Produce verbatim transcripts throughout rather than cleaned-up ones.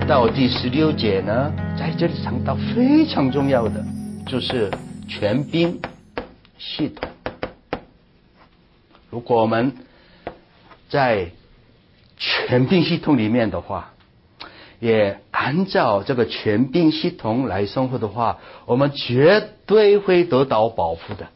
到第十六节呢，在这里讲到非常重要的，就是权柄系统。如果我们在权柄系统里面的话，也按照这个权柄系统来生活的话，我们绝对会得到保护的，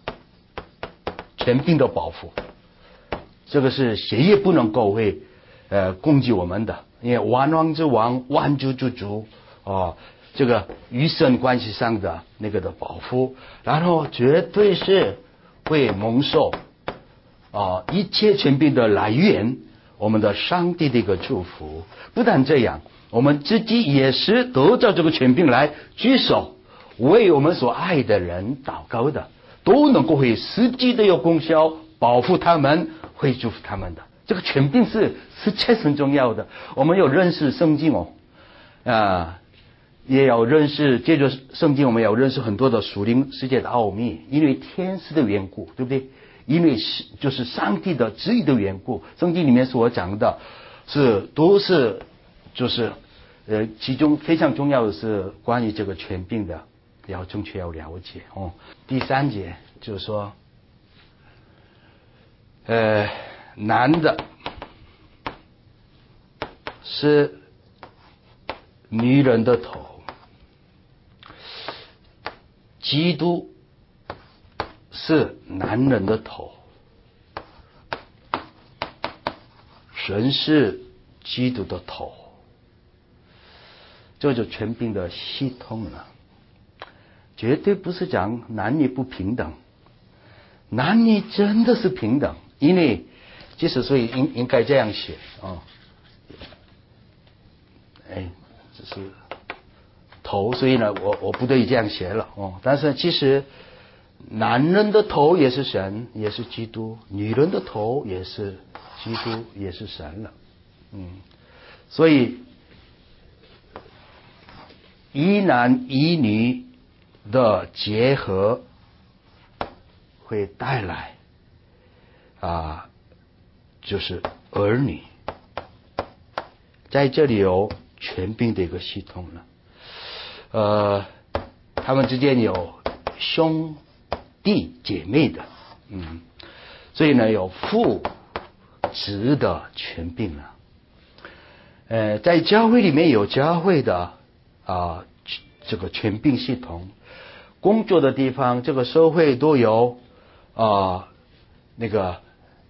权柄的保护。这个是谁也不能够会呃攻击我们的，因为万王之王，万主之主哦，这个与神关系上的那个的保护，然后绝对是会蒙受啊、呃、一切权柄的来源，我们的上帝的一个祝福。不但这样，我们自己也是得着这个权柄来举手为我们所爱的人祷告的，都能够会实际的有功效，保护他们，会祝福他们的。这个权柄是是切身重要的。我们有认识圣经哦，啊、呃，也要认识，借着圣经，我们要认识很多的属灵世界的奥秘，因为天使的缘故，对不对？因为是就是上帝的旨意的缘故，圣经里面所讲的是都是就是呃，其中非常重要的是关于这个权柄的，要正确要了解哦。第三节就是说，呃，男的是女人的头，基督是男人的头，神是基督的头，这就权柄的系统了。绝对不是讲男女不平等，男女真的是平等，因为其实所以应应该这样写哦，哎，这是头，所以呢，我我不对这样写了哦。但是其实男人的头也是神，也是基督；女人的头也是基督，也是神了。嗯，所以一男一女的结合会带来啊，就是儿女。在这里有权柄的一个系统了，呃，他们之间有兄弟姐妹的，嗯，所以呢有父子的权柄了。呃，在教会里面有教会的啊、呃、这个权柄系统，工作的地方，这个社会都有啊、呃、那个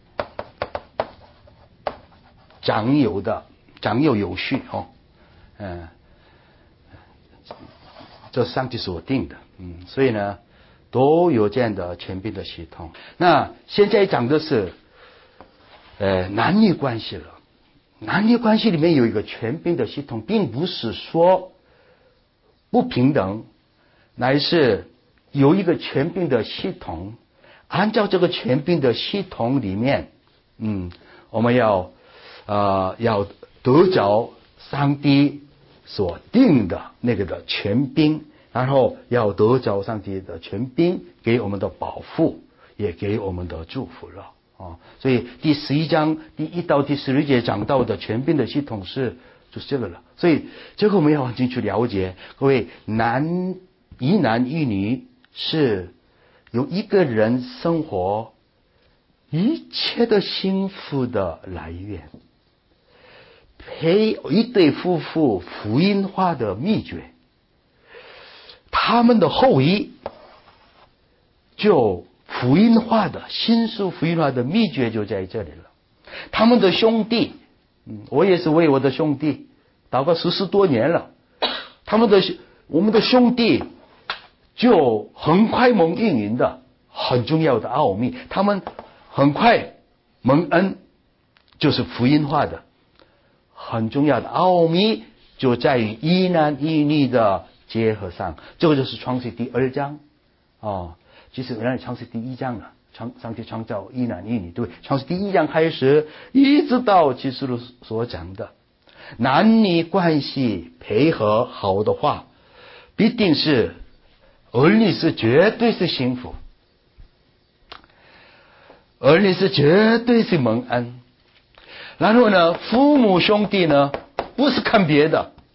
长幼的长幼有序哦，嗯、呃，这是上帝所定的，嗯，所以呢都有这样的权柄的系统。那现在讲的是呃男女关系了。男女关系里面有一个权柄的系统，并不是说不平等，乃是有一个权柄的系统。按照这个权柄的系统里面，嗯，我们要呃要得着上帝所定的那个的权柄，然后要得着上帝的权柄给我们的保护，也给我们的祝福了。哦，所以第十一章第一到第十六节讲到的权柄的系统是就是这个了。所以这个我们要往进去了解，各位，男一男一女是有一个人生活一切的幸福的来源，陪一对夫妇福音化的秘诀，他们的后裔就福音化的新书福音化的秘诀就在这里了。他们的兄弟，嗯，我也是为我的兄弟祷告十四多年了，他们的我们的兄弟就很快蒙应允的很重要的奥秘，他们很快蒙恩，就是福音化的很重要的奥秘，就在于一男一女的结合上。这个就是创世第二章哦。其实原来创世第一章了，创上帝创造一男一女，对，创世第一章开始一直到启示录所讲的男女关系配合好的话，必定是儿女是绝对是幸福，儿女是绝对是蒙恩。然后呢，父母兄弟呢不是看别的，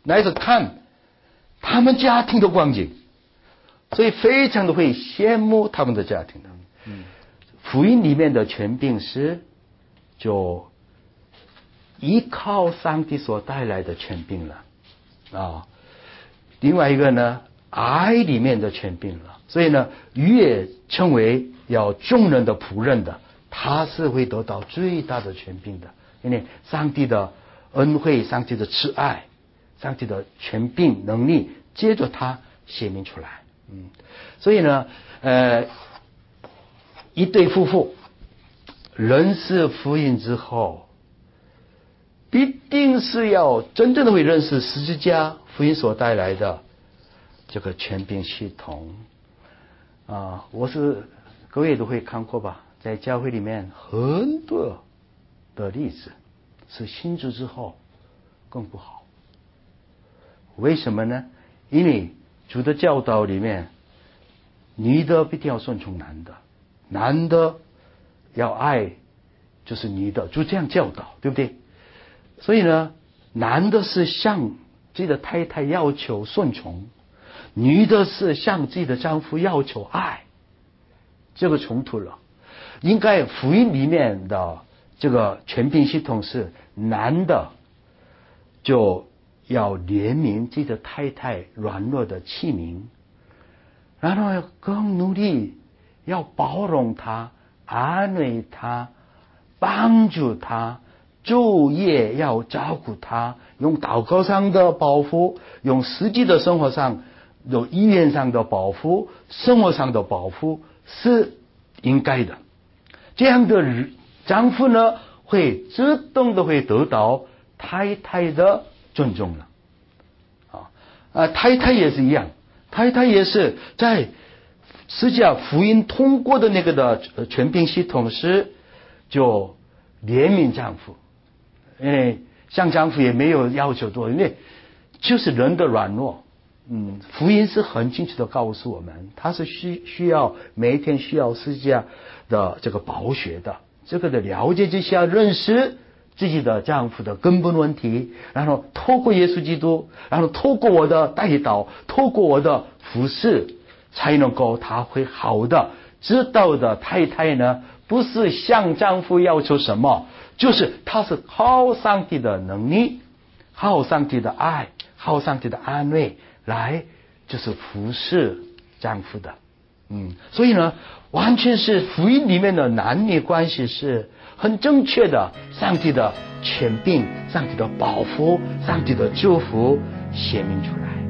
乃至看他们家庭的光景，所以非常的会羡慕他们的家庭的。嗯，福音里面的权柄是就依靠上帝所带来的权柄了啊。另外一个呢，爱里面的权柄了。所以呢，越称为要众人的仆人的，他是会得到最大的权柄的，因为上帝的恩惠、上帝的慈爱、上帝的权柄能力，接着他显明出来。嗯，所以呢，呃，一对夫妇认识福音之后，必定是要真正的会认识十字架福音所带来的这个权柄系统啊。我是各位都会看过吧，在教会里面很多的例子是信主之后更不好。为什么呢？因为主的教导里面，女的必定要顺从男的，男的要爱就是女的，就这样教导，对不对？所以呢，男的是向自己的太太要求顺从，女的是向自己的丈夫要求爱，这个冲突了。应该福音里面的这个权柄系统是男的就要怜悯自己的太太软弱的器皿，然后更努力要包容她、安慰她、帮助她，昼夜要照顾她，用祷告上的保护，用实际的生活上有意愿上的保护，生活上的保护是应该的。这样的丈夫呢，会自动的会得到太太的尊重了。啊，啊，太太也是一样，太太也是在实际上福音通过的那个的权柄系统是就怜悯丈夫，因为像丈夫也没有要求多，因为就是人的软弱。嗯，福音是很清楚的告诉我们，他是需需要每一天需要实际上的这个宝血的，这个的了解之下认识自己的丈夫的根本问题，然后透过耶稣基督，然后透过我的代祷，透过我的服侍，才能够他会好的知道的太太呢，不是向丈夫要求什么，就是他是靠上帝的能力，靠上帝的爱，靠上帝的安慰来就是服侍丈夫的。嗯，所以呢，完全是福音里面的男女关系是很正确的，上帝的权柄、上帝的保护、上帝的祝福显明出来。